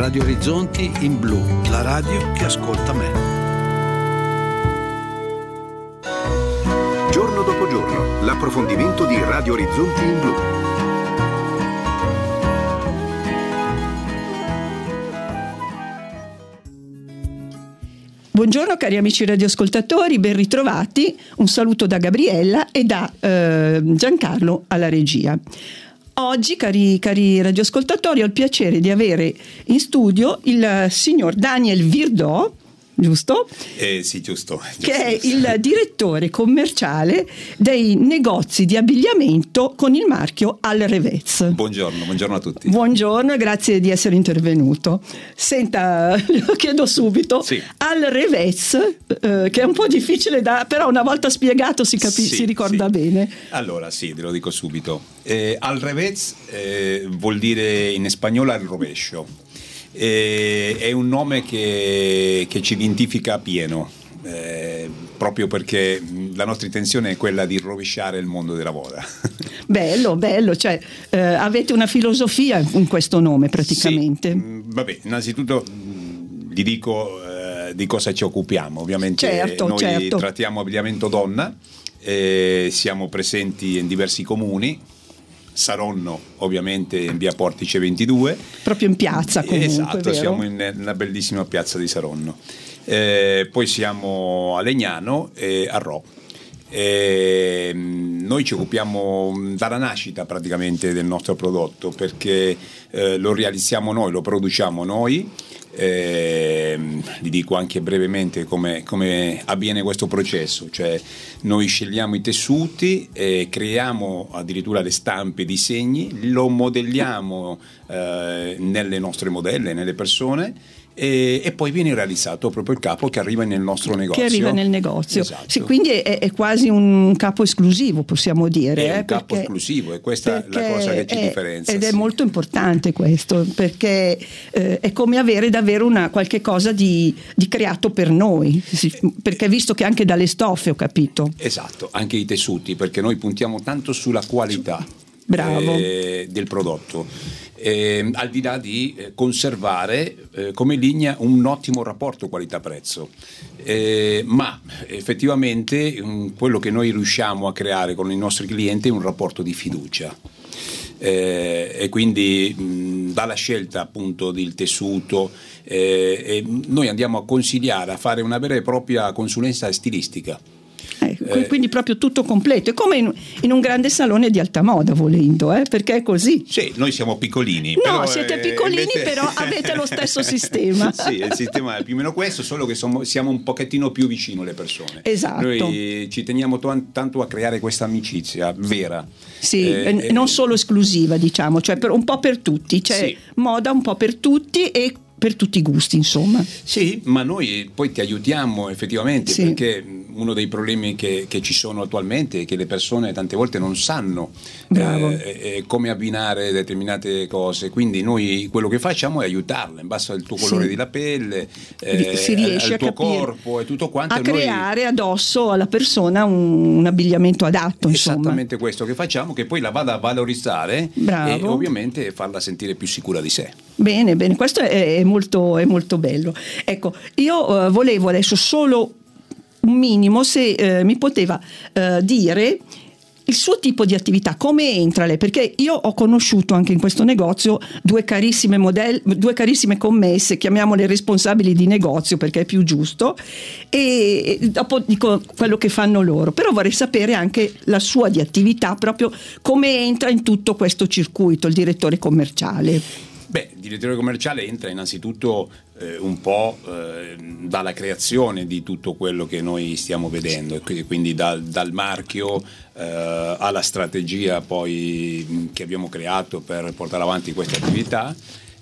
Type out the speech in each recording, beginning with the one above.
Radio Orizzonti in blu, la radio che ascolta me. Giorno dopo giorno, l'approfondimento di Radio Orizzonti in blu. Buongiorno cari amici radioascoltatori, ben ritrovati. Un saluto da Gabriella e da Giancarlo alla regia. Oggi, cari radioascoltatori, ho il piacere di avere in studio il signor Daniel Virdot, giusto? Sì, giusto. Che è il direttore commerciale dei negozi di abbigliamento con il marchio Al Revez. Buongiorno a tutti. Buongiorno e grazie di essere intervenuto. Senta, lo chiedo subito. Sì. Al Revez, che è un po' difficile però una volta spiegato si ricorda bene. Allora sì, te lo dico subito. Al Revez vuol dire in spagnolo al rovescio. È un nome che ci identifica pieno, proprio perché la nostra intenzione è quella di rovesciare il mondo della moda. Bello, cioè avete una filosofia in questo nome praticamente. Sì, vabbè, innanzitutto vi dico di cosa ci occupiamo. Ovviamente noi trattiamo abbigliamento donna, siamo presenti in diversi comuni. Saronno ovviamente in via Portice 22, proprio in piazza comunque. Esatto, vero? Siamo in una bellissima piazza di Saronno, poi siamo a Legnano e a Rho. Noi ci occupiamo dalla nascita praticamente del nostro prodotto, perché lo realizziamo noi, lo produciamo noi. Vi dico anche brevemente come avviene questo processo, cioè noi scegliamo i tessuti, creiamo addirittura le stampe, i disegni, lo modelliamo nelle nostre modelle, nelle persone, e poi viene realizzato proprio il capo che arriva nel nostro negozio. Esatto. Sì, quindi è quasi un capo esclusivo, possiamo dire. È un capo esclusivo, e questa è la cosa che ci differenzia. Ed è molto importante questo, perché è come avere davvero qualche cosa di creato per noi, perché visto che anche dalle stoffe ho capito. Esatto, anche i tessuti, perché noi puntiamo tanto sulla qualità del prodotto. Al di là di conservare come linea un ottimo rapporto qualità-prezzo, ma effettivamente quello che noi riusciamo a creare con i nostri clienti è un rapporto di fiducia, e quindi dalla scelta appunto del tessuto noi andiamo a consigliare, a fare una vera e propria consulenza stilistica. Quindi proprio tutto completo, è come in un grande salone di alta moda, volendo, perché è così. Sì, noi siamo piccolini. No, però, siete piccolini, invece... però avete lo stesso sistema. Sì, il sistema è più o meno questo, solo che siamo un pochettino più vicino alle persone. Esatto. Noi ci teniamo tanto a creare questa amicizia vera. Sì, non solo esclusiva, diciamo, cioè un po' per tutti, cioè sì. Moda un po' per tutti e per tutti i gusti, insomma. Sì, ma noi poi ti aiutiamo effettivamente, sì. Perché uno dei problemi che ci sono attualmente è che le persone tante volte non sanno come abbinare determinate cose, quindi noi quello che facciamo è aiutarle in base al tuo colore della pelle, si riesce al tuo corpo e tutto quanto, a creare addosso alla persona un abbigliamento adatto, insomma. Esattamente questo che facciamo, che poi la vada a valorizzare. Bravo. E ovviamente farla sentire più sicura di sé. Bene, questo è molto bello. Ecco, io volevo adesso solo un minimo, se mi poteva dire il suo tipo di attività, come entra lei, perché io ho conosciuto anche in questo negozio due carissime commesse, chiamiamole responsabili di negozio perché è più giusto, e dopo dico quello che fanno loro, però vorrei sapere anche la sua di attività, proprio come entra in tutto questo circuito il direttore commerciale. Beh, il direttore commerciale entra innanzitutto un po' dalla creazione di tutto quello che noi stiamo vedendo, quindi dal marchio alla strategia poi che abbiamo creato per portare avanti questa attività,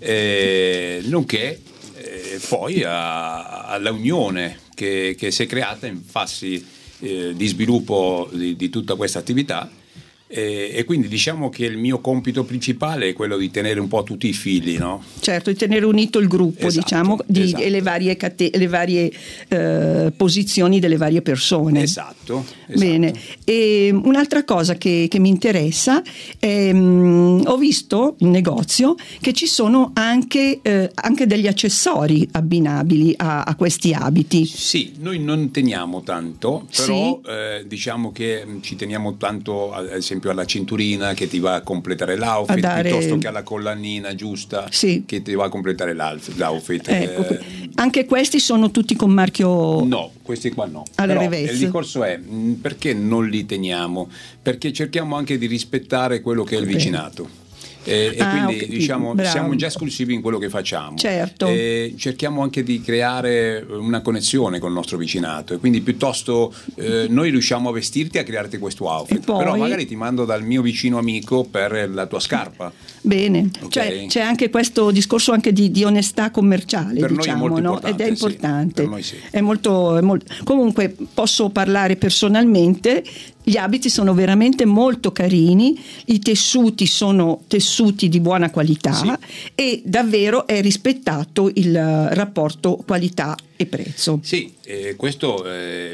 nonché poi alla unione che si è creata in fasi di sviluppo di tutta questa attività, E quindi diciamo che il mio compito principale è quello di tenere un po' tutti i fili, no? Certo, di tenere unito il gruppo, Esatto, diciamo, esatto. E le varie posizioni delle varie persone. Esatto. Bene, e un'altra cosa che mi interessa è, ho visto in negozio che ci sono anche degli accessori abbinabili a questi abiti. Sì, noi non teniamo tanto, però diciamo che ci teniamo tanto, ad esempio, alla cinturina che ti va a completare l'outfit, piuttosto che alla collanina giusta che ti va a completare l'outfit. Ecco, anche questi sono tutti con marchio? No, questi qua no. Però il discorso è perché non li teniamo? Perché cerchiamo anche di rispettare quello che è il vicinato. Quindi diciamo siamo già esclusivi in quello che facciamo. Certo. Cerchiamo anche di creare una connessione con il nostro vicinato, e quindi piuttosto noi riusciamo a vestirti, a crearti questo outfit, però magari ti mando dal mio vicino amico per la tua scarpa. Bene, Okay. c'è anche questo discorso anche di onestà commerciale, per diciamo, noi è molto no? Ed è importante. Per noi sì. È molto. Comunque posso parlare personalmente. Gli abiti sono veramente molto carini, i tessuti sono tessuti di buona qualità e davvero è rispettato il rapporto qualità e prezzo. Sì, questo è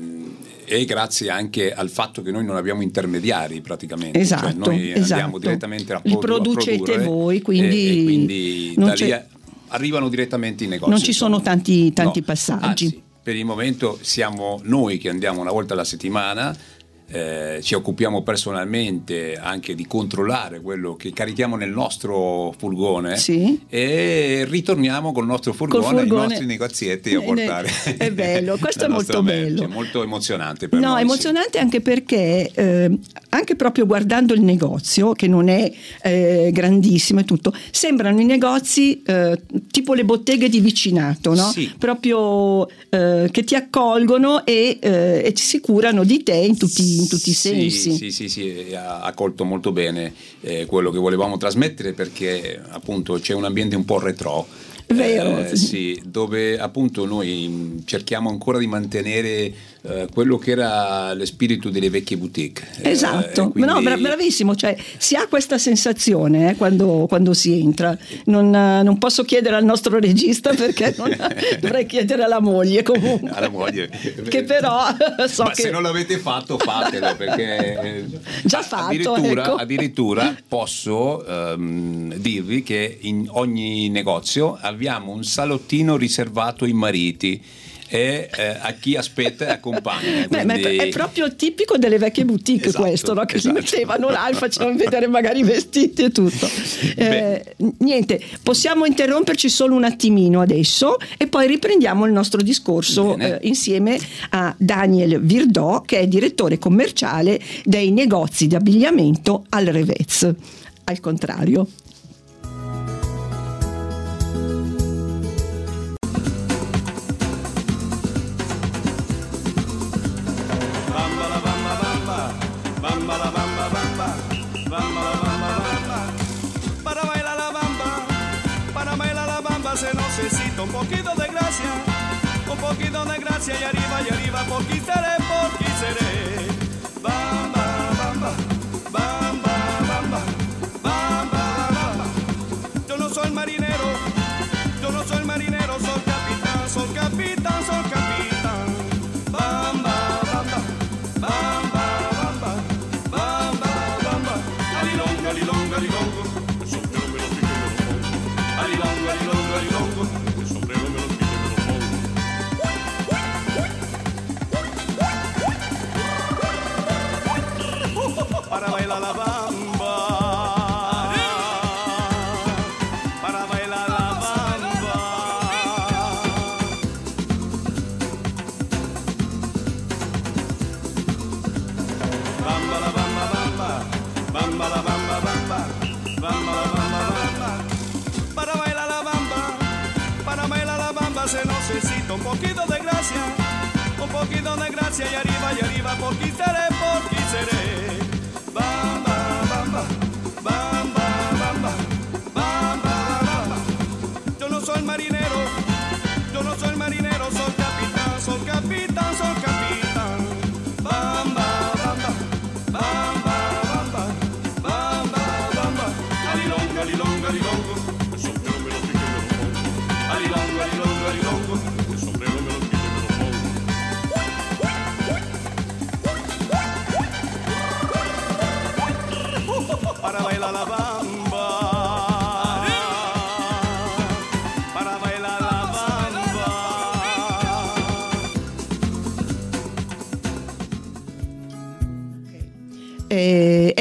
grazie anche al fatto che noi non abbiamo intermediari praticamente. Esatto, cioè noi andiamo direttamente a li producete produrre, voi, quindi da lì arrivano direttamente i negozi. Non ci sono tanti passaggi. Anzi, per il momento siamo noi che andiamo una volta alla settimana. Ci occupiamo personalmente anche di controllare quello che carichiamo nel nostro furgone e ritorniamo col nostro furgone ai nostri negozietti a portare. È bello, questo è molto bello. È molto emozionante per noi. Emozionante anche perché anche proprio guardando il negozio, che non è grandissimo e tutto, sembrano i negozi tipo le botteghe di vicinato, no? Sì. Proprio che ti accolgono e si curano di te in tutti i sensi. Sì, ha colto molto bene quello che volevamo trasmettere, perché appunto c'è un ambiente un po' retro. Vero. Dove appunto noi cerchiamo ancora di mantenere quello che era lo spirito delle vecchie boutique. Esatto, quindi... no, bravissimo, cioè si ha questa sensazione quando si entra. Non posso chiedere al nostro regista, perché dovrei chiedere alla moglie comunque. Alla moglie. Che però so Ma che... se non l'avete fatto, fatelo, perché già fatto, addirittura posso dirvi che in ogni negozio abbiamo un salottino riservato ai mariti e a chi aspetta e accompagna. Ma è proprio tipico delle vecchie boutique, esatto, questo, no? Che si mettevano là e facevano vedere magari i vestiti e tutto. Niente, possiamo interromperci solo un attimino adesso e poi riprendiamo il nostro discorso insieme a Daniel Virdò, che è direttore commerciale dei negozi di abbigliamento al Revez. Al contrario. Se necesita un poquito de gracia y arriba, por qui seré, bamba, bamba, bamba, bamba, bamba, bamba. Yo no soy marinero, soy capitán, bamba, bamba, bamba, bamba, bamba, bamba. Alilongo, alilongo, alilongo, el sombrero me lo quito y me lo pongo. Alilongo, alilongo, alilongo, el sombrero me lo quito y me lo pongo. Para bailar la bamba, para bailar la bamba. Bamba la bamba, bamba, bamba la bamba, bamba, bamba la bamba, bamba. Para bailar la bamba se necesita un poquito de gracia y arriba, por qui seré, bamba, bamba, bamba, bamba, bamba, bamba. Yo no soy marinero, soy capitán, bamba, bamba, bamba, bamba.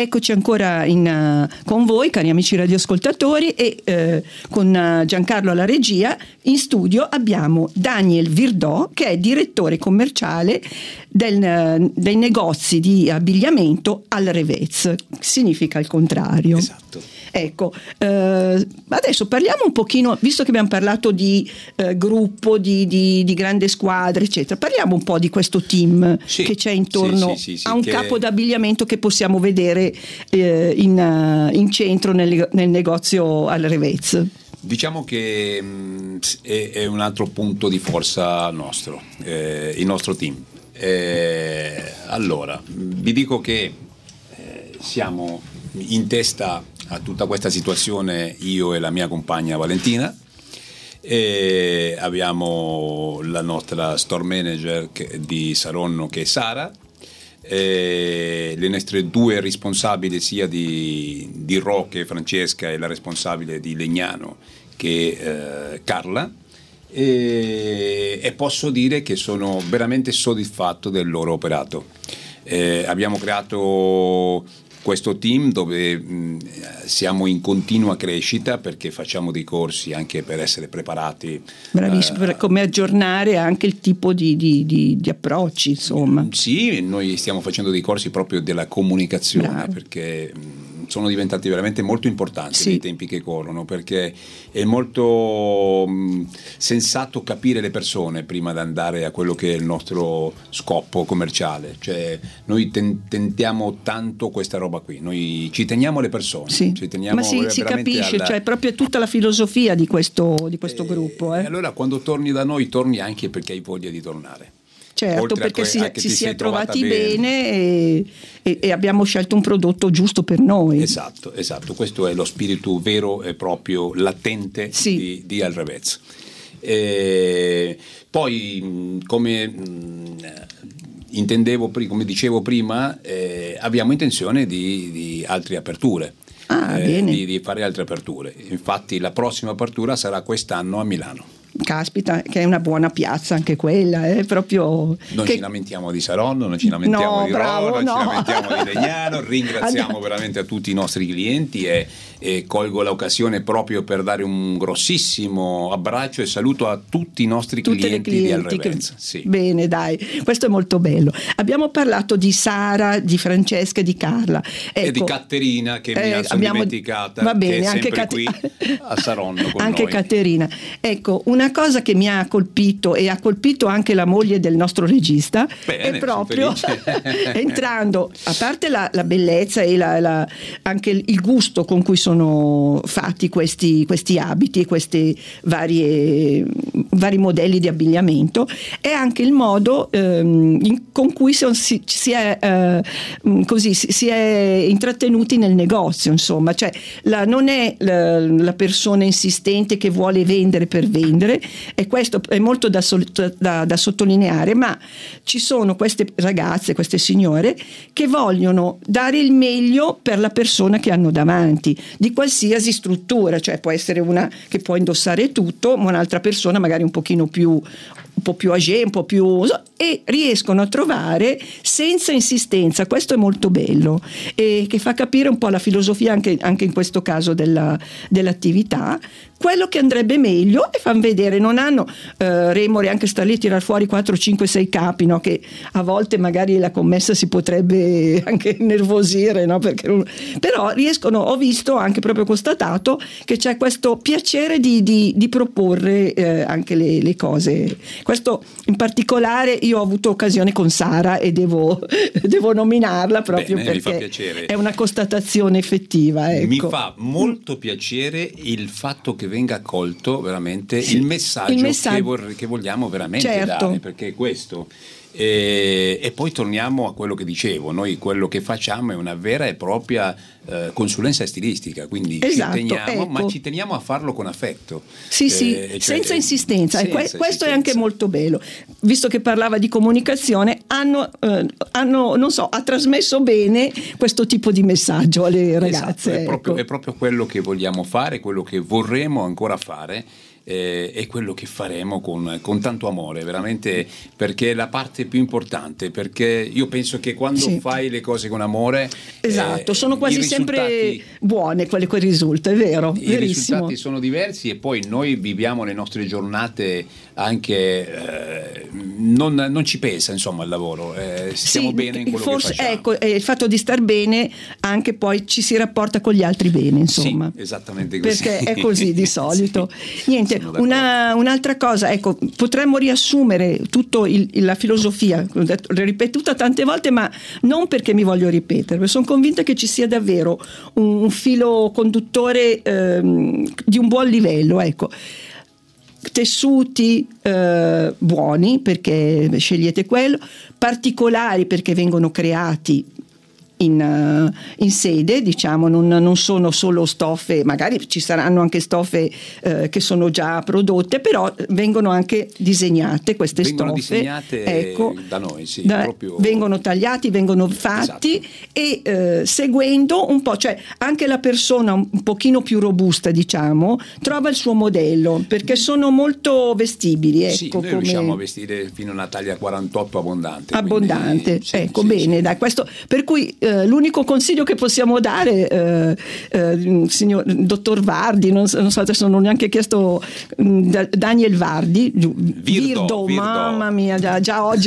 eccoci ancora con voi, cari amici radioascoltatori, e con Giancarlo alla regia. In studio abbiamo Daniel Virdò, che è direttore commerciale dei negozi di abbigliamento al Revez, significa il contrario. Esatto. Ecco, adesso parliamo un pochino, visto che abbiamo parlato di gruppo, di grande squadra, eccetera, parliamo un po' di questo team che c'è intorno a un capo d'abbigliamento che possiamo vedere in centro nel negozio al Revez. Diciamo che è un altro punto di forza nostro, il nostro team. Allora, vi dico che siamo in testa a tutta questa situazione io e la mia compagna Valentina, e abbiamo la nostra store manager di Saronno, che è Sara, le nostre due responsabili sia di Ro, che è Francesca, e la responsabile di Legnano, che è Carla, e posso dire che sono veramente soddisfatto del loro operato. Abbiamo creato questo team dove siamo in continua crescita, perché facciamo dei corsi anche per essere preparati. Bravissimo, per come aggiornare anche il tipo di approcci, insomma. Sì, noi stiamo facendo dei corsi proprio della comunicazione. Bravo. Perché sono diventati veramente molto importanti nei tempi che corrono, perché è molto sensato capire le persone prima di andare a quello che è il nostro scopo commerciale. Cioè noi tentiamo tanto questa roba qui, noi ci teniamo le persone, ci teniamo, ma si capisce, cioè proprio tutta la filosofia di questo gruppo. E allora quando torni da noi torni anche perché hai voglia di tornare. Certo, perché ci si è trovati bene e abbiamo scelto un prodotto giusto per noi. Esatto, questo è lo spirito vero e proprio latente di Al Revez. Poi come come dicevo prima, abbiamo intenzione di altre aperture. Di fare altre aperture. Infatti la prossima apertura sarà quest'anno a Milano. Caspita, che è una buona piazza anche quella, è proprio. Non ci lamentiamo di Saronno, non ci lamentiamo di Roma, non ci lamentiamo di Legnano. Ringraziamo veramente a tutti i nostri clienti e colgo l'occasione proprio per dare un grossissimo abbraccio e saluto a tutti i nostri clienti di Al Revez. Bene, dai, questo è molto bello. Abbiamo parlato di Sara, di Francesca e di Carla. E di Caterina, che mi sono dimenticata, va bene, che è sempre qui a Saronno con anche noi. Caterina. Ecco, una cosa che mi ha colpito e ha colpito anche la moglie del nostro regista è proprio entrando, a parte la bellezza e anche il gusto con cui sono fatti questi abiti e questi vari modelli di abbigliamento, è anche il modo con cui si è intrattenuti nel negozio, insomma, cioè non è la persona insistente che vuole vendere per vendere, e questo è molto da sottolineare, ma ci sono queste ragazze, queste signore che vogliono dare il meglio per la persona che hanno davanti, di qualsiasi struttura, cioè può essere una che può indossare tutto, ma un'altra persona magari un po' più âgé, un po' più, e riescono a trovare senza insistenza. Questo è molto bello e che fa capire un po' la filosofia anche in questo caso dell'attività, quello che andrebbe meglio, e fanno vedere, non hanno remore anche star lì a tirar fuori 4, 5, 6 capi, no? Che a volte magari la commessa si potrebbe anche nervosire, no? Però riescono, ho visto, anche proprio constatato che c'è questo piacere di proporre anche le cose. Questo in particolare io ho avuto occasione con Sara e devo nominarla proprio. Bene, perché mi fa piacere. È una constatazione effettiva, ecco. Mi fa molto piacere il fatto che venga accolto veramente il messaggio che vogliamo veramente dare, perché è questo. E poi torniamo a quello che dicevo, noi quello che facciamo è una vera e propria consulenza stilistica, quindi ci teniamo, ma ci teniamo a farlo con affetto, cioè, senza insistenza, questo è anche molto bello, visto che parlava di comunicazione, hanno non so, ha trasmesso bene questo tipo di messaggio alle ragazze. Esatto, è proprio quello che vogliamo fare, quello che vorremmo ancora fare. è quello che faremo con tanto amore, veramente, perché è la parte più importante, perché io penso che quando fai le cose con amore, esatto, sono quasi sempre buone quelle che risultano, è vero, i verissimo. risultati sono diversi, e poi noi viviamo le nostre giornate anche non ci pesa, insomma, il lavoro, stiamo bene in quello che facciamo. Ecco, il fatto di star bene, anche poi ci si rapporta con gli altri bene, insomma. Sì, esattamente così. Perché è così di solito. Sì, niente, un'altra cosa, ecco, potremmo riassumere tutta la filosofia, l'ho ripetuta tante volte, ma non perché mi voglio ripetere, perché sono convinta che ci sia davvero un filo conduttore di un buon livello, ecco. Tessuti buoni, perché scegliete quello, particolari perché vengono creati in sede, diciamo, non sono solo stoffe, magari ci saranno anche stoffe che sono già prodotte, però vengono anche disegnate queste vengono stoffe, disegnate, ecco, da noi, sì, proprio... vengono tagliati, vengono fatti, esatto. E seguendo un po', cioè anche la persona un pochino più robusta, diciamo, trova il suo modello, perché sono molto vestibili, ecco. Sì, noi riusciamo a vestire fino a una taglia 48 abbondante. Abbondante, quindi, ecco, sì, bene, sì. Dai, questo, per cui l'unico consiglio che possiamo dare, signor dottor Vardi, non so, adesso non ho neanche chiesto, Daniel Vardi, Virdo, mamma mia, già oggi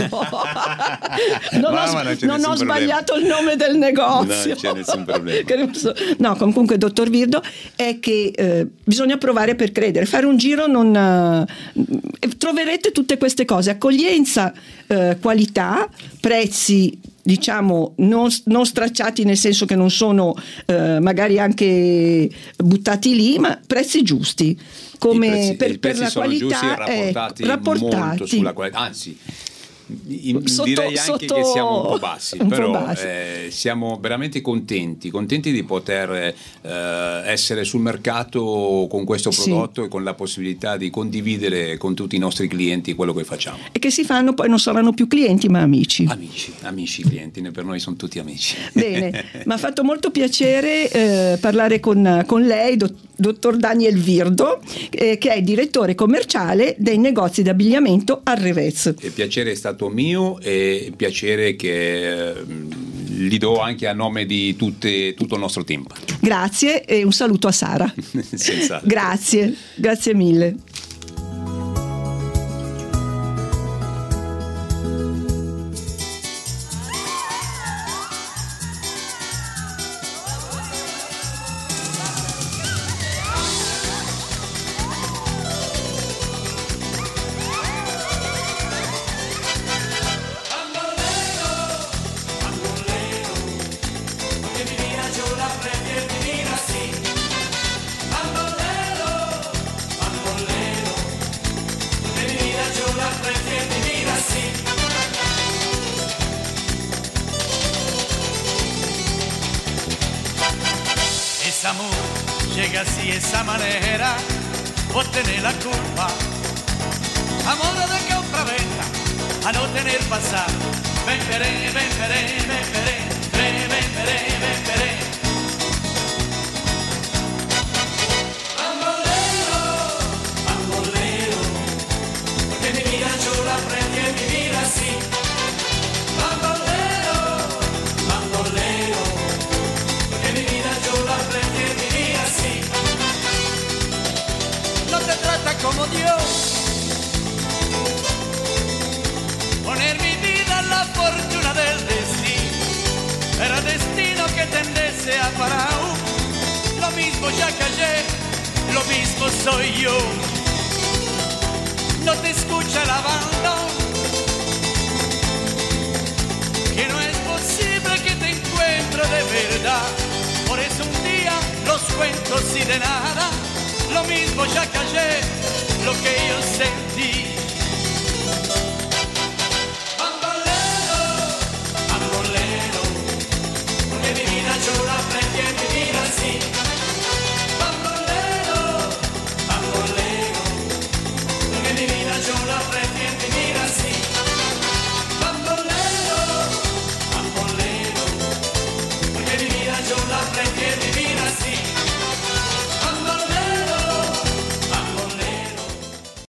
non ho sbagliato il nome del negozio. Non c'è nessun problema. No, comunque dottor Virdo, è che bisogna provare per credere, fare un giro, troverete tutte queste cose: accoglienza, qualità, prezzi, diciamo, non stracciati, nel senso che non sono magari anche buttati lì, ma prezzi giusti, come i prezzi la sono qualità, giusti, rapportati molto sulla qualità, anzi direi anche che siamo un po' bassi, però siamo veramente contenti di poter essere sul mercato con questo prodotto, sì, e con la possibilità di condividere con tutti i nostri clienti quello che facciamo. E che si fanno, poi non saranno più clienti ma amici clienti, per noi sono tutti amici. Bene, mi ha fatto molto piacere parlare con lei, dottor Daniel Virdo, che è direttore commerciale dei negozi di abbigliamento Al-Revez. Il piacere è stato mio, e piacere che gli do anche a nome di tutto il nostro team. Grazie, e un saluto a Sara. Senz'altro. Grazie mille. Ese amor llega así, esa manera, vos tenés la culpa. Amor de compraventa, a no tener pasar. Ven, veré, ven, veré, ven, veré, ven, ven, veré, ven, veré. Bamboleo, bamboleo, que mi vida yo la aprendí a vivir así. Bamboleo, bamboleo, que mi vida yo la aprendí a vivir así. No te trata como Dios, poner mi vida en la fortuna del destino. Era destino que te desea para un. Lo mismo ya que ayer, lo mismo soy yo. No te escucha el abandono, que no es posible que te encuentre de verdad. Por eso un día los cuentos y de nada, lo mismo ya que ayer, lo que yo sentí.